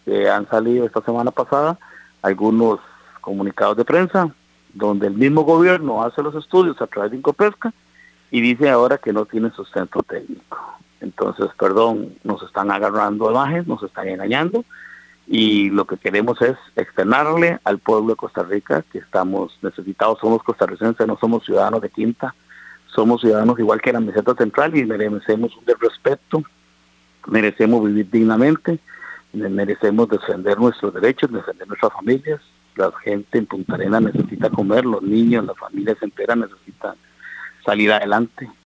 Han salido esta semana pasada algunos comunicados de prensa donde el mismo gobierno hace los estudios a través de Incopesca y dice ahora que no tiene sustento técnico. Entonces, nos están agarrando imágenes, nos están engañando, y lo que queremos es externarle al pueblo de Costa Rica que estamos necesitados. Somos costarricenses, no somos ciudadanos de quinta, somos ciudadanos igual que la meseta central y merecemos un respeto, merecemos vivir dignamente, merecemos defender nuestros derechos, defender nuestras familias. La gente en Punta Arenas necesita comer, los niños, las familias enteras necesitan salir adelante.